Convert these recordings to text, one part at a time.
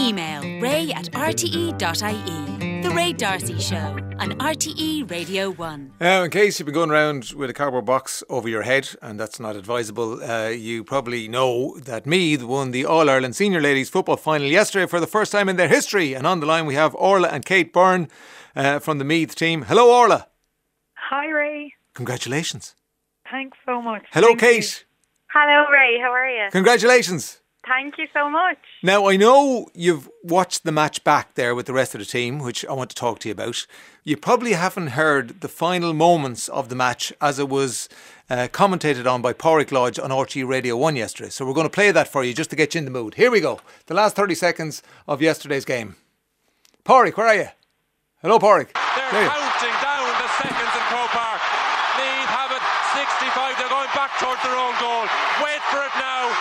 Email ray@rte.ie. The Ray D'Arcy Show on RTE Radio 1. Now, in case you've been going around with a cardboard box over your head, and that's not advisable, you probably know that Meath won the All-Ireland Senior Ladies Football Final yesterday for the first time in their history. And on the line we have Orla and Kate Byrne from the Meath team. Hello, Orla. Hi, Ray. Congratulations. Thanks so much. Hello, Thank Kate. you. Hello, Ray. How are you? Congratulations. Thank you so much. Now, I know you've watched the match back there with the rest of the team, which I want to talk to you about. You probably haven't heard the final moments of the match as it was commentated on by Pádraig Lodge on RTE Radio 1 yesterday. So we're going to play that for you just to get you in the mood. Here we go. The last 30 seconds of yesterday's game. Pádraig, where are you? Hello, Pádraig. They're counting down the seconds in Croke Park. Meath have it 65. They're going back towards their own goal. Wait for it now.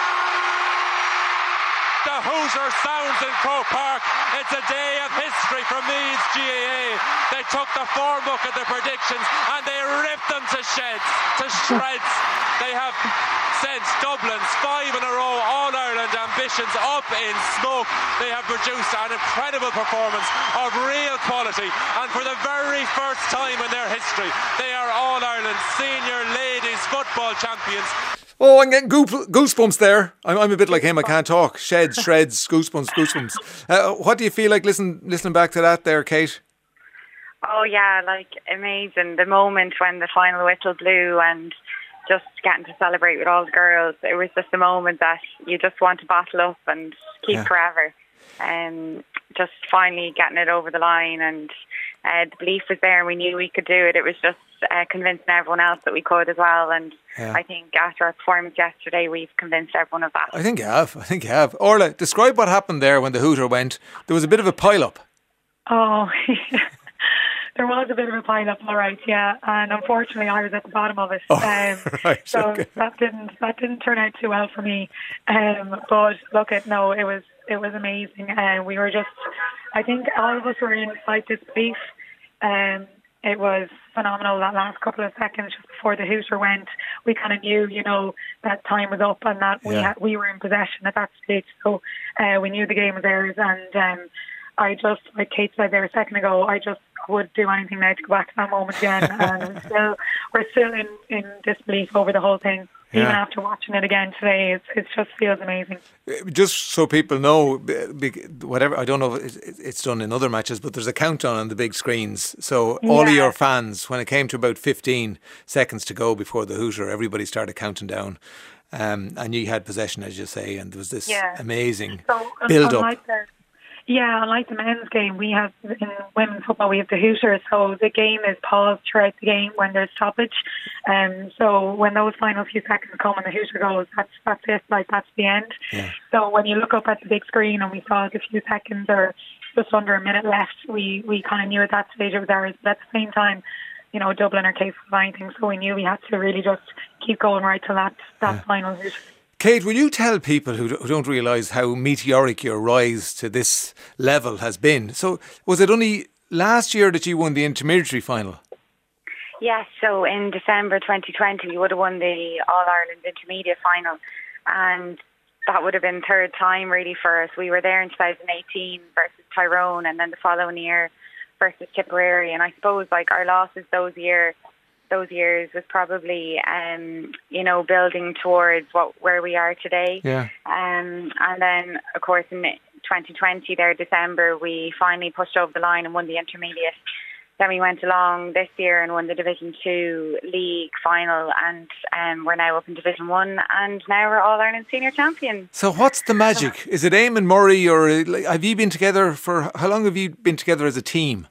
The Hoosier sounds in Croke Park. It's a day of history for Meath's GAA. They took the form book at the predictions and they ripped them to shreds. They have sent Dublin's 5 in a row All-Ireland ambitions up in smoke. They have produced an incredible performance of real quality, and for the very first time in their history they are All-Ireland Senior Ladies Football Champions. Oh, I'm getting goosebumps there. I'm a bit like him. I can't talk. Sheds, shreds, goosebumps. What do you feel like listening back to that there, Kate? Oh, yeah, like amazing. The moment when the final whistle blew and just getting to celebrate with all the girls. It was just a moment that you just want to bottle up and keep forever. Just finally getting it over the line, and the belief was there and we knew we could do it. It was just convincing everyone else that we could as well, and I think after our performance yesterday we've convinced everyone of that. I think you have. Orla, describe what happened there when the Hooter went. There was a bit of a pile-up. Oh, there was a bit of a pile-up, all right, yeah, and unfortunately I was at the bottom of it, right, so okay. that didn't turn out too well for me, but look, it was amazing, and we were just, I think all of us were in slight disbelief. It was phenomenal that last couple of seconds just before the Hooter went. We kind of knew, that time was up and that we were in possession at that stage. So we knew the game was theirs, and I just, like Kate said there a second ago, I just would do anything now to go back to that moment again. And we're still in disbelief over the whole thing. Even after watching it again today, it just feels amazing. Just so people know, whatever, I don't know if it's done in other matches, but there's a countdown on the big screens. So all of your fans, when it came to about 15 seconds to go before the Hooter, everybody started counting down. And you had possession, as you say, and there was this amazing build-up. Unlike the men's game, we have in women's football we have the Hooters, so the game is paused throughout the game when there's stoppage. So when those final few seconds come and the Hooter goes, that's it, like that's the end. Yeah. So when you look up at the big screen and we saw a few seconds or just under a minute left, we kind of knew at that stage it was ours. But at the same time, Dublin are capable of anything, so we knew we had to really just keep going right till that final Hooter. Kate, will you tell people who don't realise how meteoric your rise to this level has been? So, was it only last year that you won the intermediary final? Yes, so in December 2020 we would have won the All-Ireland Intermediate final, and that would have been third time really for us. We were there in 2018 versus Tyrone, and then the following year versus Tipperary, and I suppose like our losses those years was probably, building towards where we are today. Yeah. And then, of course, in 2020, there, December, we finally pushed over the line and won the intermediate. Then we went along this year and won the Division 2 league final, and we're now up in Division 1, and now we're All-Ireland Senior Champions. So what's the magic? Is it Eamon Murray, or have you been together how long have you been together as a team?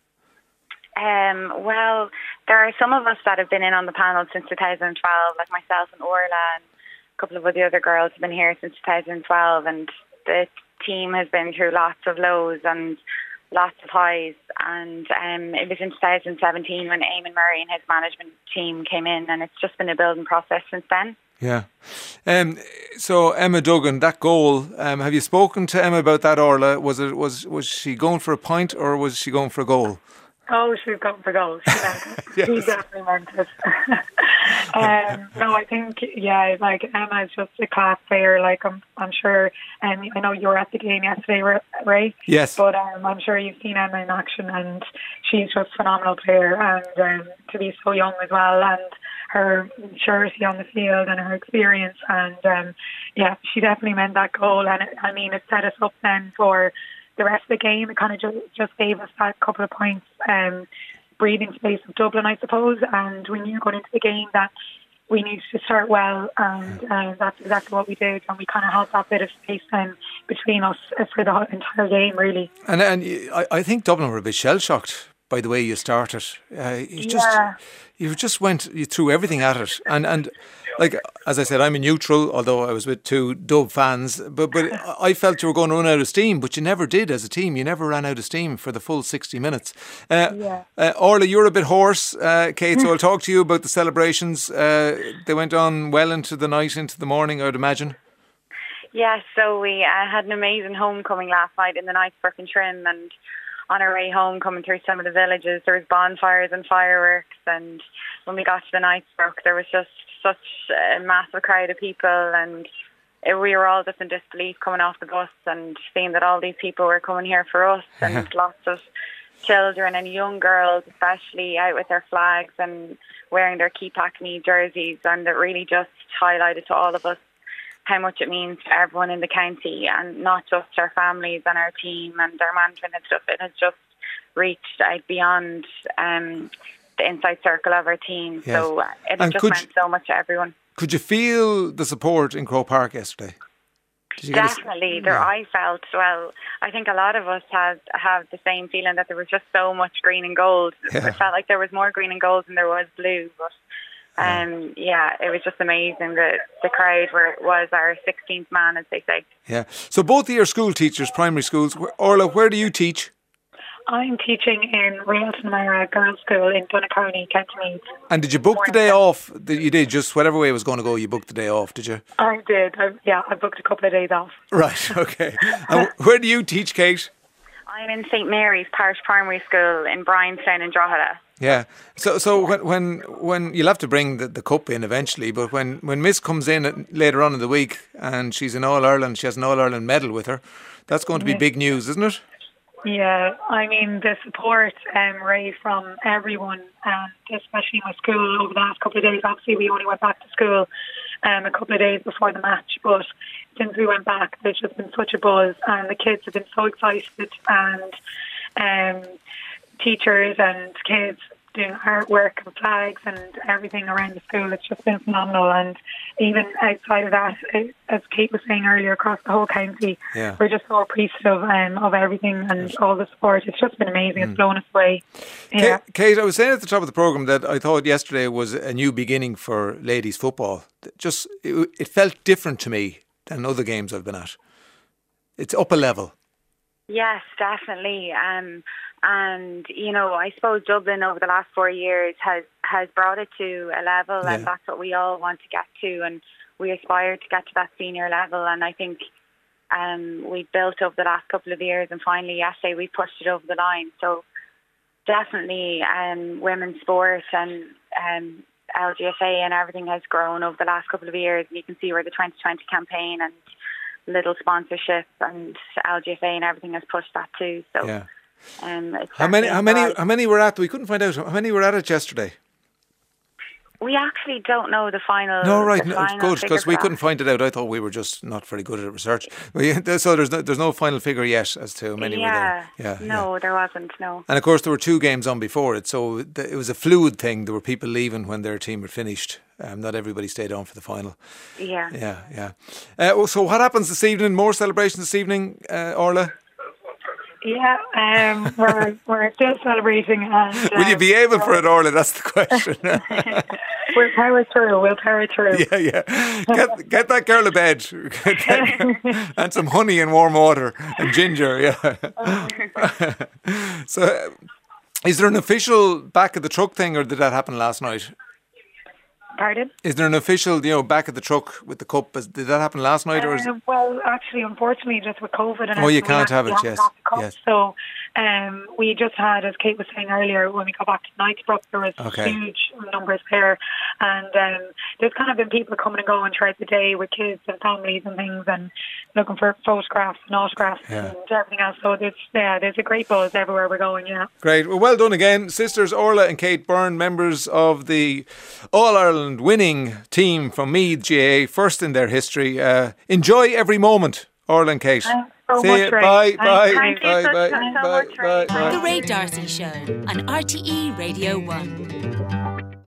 Well, there are some of us that have been in on the panel since 2012, like myself and Orla, and a couple of the other girls have been here since 2012, and the team has been through lots of lows and lots of highs, and it was in 2017 when Eamon Murray and his management team came in, and it's just been a building process since then. Yeah. So Emma Duggan, that goal, have you spoken to Emma about that, Orla? Was she going for a point or was she going for a goal? Oh, she was going for goals. She definitely meant it. No, I think, like Emma's just a class player. Like I'm sure, and I know you were at the game yesterday, Ray. Yes. But I'm sure you've seen Emma in action, and she's just a phenomenal player. And to be so young as well, and her maturity on the field and her experience, and she definitely meant that goal. And it set us up then for the rest of the game. It kind of just gave us that couple of points, breathing space of Dublin, I suppose. And we knew going into the game that we needed to start well, and that's exactly what we did. And we kind of had that bit of space then between us for the entire game, really. And I think Dublin were a bit shell-shocked by the way you started. You threw everything at it, and like as I said, I'm a neutral, although I was with two Dub fans. But I felt you were going to run out of steam, but you never did as a team. You never ran out of steam for the full 60 minutes. Orla, you're a bit hoarse, Kate. So I'll talk to you about the celebrations. They went on well into the night, into the morning, I would imagine. Yes, so we had an amazing homecoming last night in the Knightsbrook and Trim, and on our way home, coming through some of the villages, there was bonfires and fireworks, and when we got to the Knightsbrook, there was just such a massive crowd of people, and we were all just in disbelief coming off the bus and seeing that all these people were coming here for us, and lots of children and young girls especially out with their flags and wearing their Keep Hackney jerseys, and it really just highlighted to all of us how much it means to everyone in the county, and not just our families and our team and our management and stuff. It has just reached out beyond the inside circle of our team. Yes. So it has just meant so much to everyone. Could you feel the support in Croke Park yesterday? Definitely. I felt, well, I think a lot of us have the same feeling that there was just so much green and gold. Yeah. It felt like there was more green and gold than there was blue, but it was just amazing. The crowd was our 16th man, as they say. Yeah. So both of your school teachers, primary schools, Orla, where do you teach? I'm teaching in Railton Mara Girls' School in Donacarney, County Meath. And did you book the day off? You did, just whatever way it was going to go, you booked the day off, did you? I did. I booked a couple of days off. Right, okay. And where do you teach, Kate? I'm in St Mary's Parish Primary School in Bryanstown in Drogheda. Yeah. So when you'll have to bring the cup in eventually, but when Miss comes in later on in the week and she's an All-Ireland, she has an All-Ireland medal with her, that's going to be big news, isn't it? Yeah, I mean, the support, Ray, from everyone, especially my school over the last couple of days. Obviously, we only went back to school a couple of days before the match, but since we went back, there's just been such a buzz, and the kids have been so excited, and teachers and kids doing artwork and flags and everything around the school. It's just been phenomenal. And even outside of that, as Kate was saying earlier, across the whole county, we're just so appreciative of everything and all the support. It's just been amazing. It's blown us away. Yeah. Kate, I was saying at the top of the programme that I thought yesterday was a new beginning for ladies football. It felt different to me than other games I've been at. It's up a level. Yes, definitely. And, you know, I suppose Dublin over the last 4 years has brought it to a level, and that's what we all want to get to, and we aspire to get to that senior level. And I think we built over the last couple of years, and finally yesterday we pushed it over the line. So definitely women's sport and LGFA and everything has grown over the last couple of years. You can see where the 2020 campaign and little sponsorship and LGFA and everything has pushed that too. So how many were at? We couldn't find out how many were at it yesterday. We actually don't know the final. No, right, good, because we couldn't find it out. I thought we were just not very good at research. So there's no final figure yet as to how many were there. There wasn't. No. And of course there were 2 games on before it, so it was a fluid thing. There were people leaving when their team had finished. Not everybody stayed on for the final. Yeah. So what happens this evening? More celebrations this evening, Orla? Yeah, we're still celebrating. And, will you be able for it, Orla? That's the question. We'll power through. Yeah. Get that girl a bed. And some honey and warm water and ginger, So, is there an official back of the truck thing, or did that happen last night? Pardon? Is there an official, back of the truck with the cup? Did that happen last night? Well, actually, unfortunately, just with COVID and you can't have it, yes. So We just had, as Kate was saying earlier, when we got back to Knightsbrook, there was huge numbers there, and there's kind of been people coming and going throughout the day with kids and families and things, and looking for photographs and autographs and everything else. So there's a great buzz everywhere we're going. Yeah, great. Well done again, sisters Orla and Kate Byrne, members of the All-Ireland winning team from Meath GAA, first in their history. Enjoy every moment, Orla and Kate. So See much, you. Ray. Bye. Thank you so much, Ray. The Ray D'Arcy Show on RTE Radio 1.